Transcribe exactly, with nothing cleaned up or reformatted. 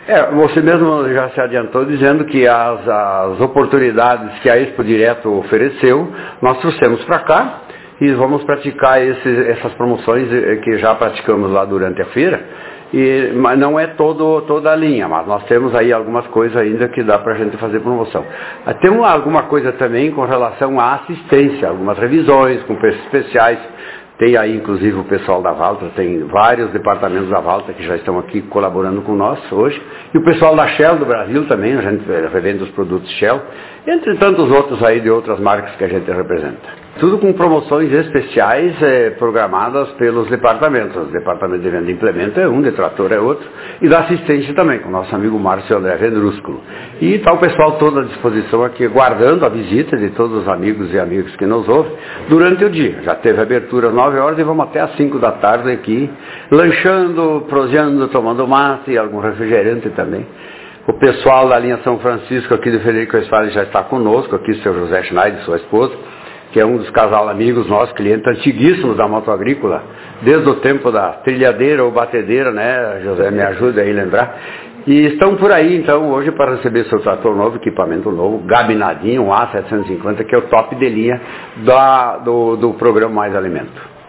É, você mesmo já se adiantou dizendo que as, as oportunidades que a Expo Direto ofereceu, nós trouxemos para cá e vamos praticar esses, essas promoções que já praticamos lá durante a feira. E, mas não é todo, toda a linha, mas nós temos aí algumas coisas ainda que dá para a gente fazer promoção. Temos alguma coisa também com relação à assistência, algumas revisões com preços especiais. Tem aí, inclusive, o pessoal da Valtra, tem vários departamentos da Valtra que já estão aqui colaborando com nós hoje. E o pessoal da Shell do Brasil também, a gente revende os produtos Shell, entre tantos outros aí de outras marcas que a gente representa. Tudo com promoções especiais eh, programadas pelos departamentos. O departamento de venda e implemento é um, de trator é outro, e da assistência também, com o nosso amigo Márcio André Vendrúsculo. E está o pessoal todo à disposição aqui, guardando a visita de todos os amigos e amigas que nos ouvem durante o dia. Já teve abertura às nove horas e vamos até às cinco da tarde aqui, lanchando, proseando, tomando mate e algum refrigerante também. O pessoal da linha São Francisco aqui do Frederico Westphalen já está conosco, aqui o seu José Schneider, sua esposa, que é um dos casal amigos nossos, clientes antiguíssimos da moto agrícola, desde o tempo da trilhadeira ou batedeira, né, José, me ajuda aí a lembrar. E estão por aí, então, hoje para receber seu trator novo, equipamento novo, gabinadinho, um A setecentos e cinquenta, que é o top de linha da, do, do programa Mais Alimento.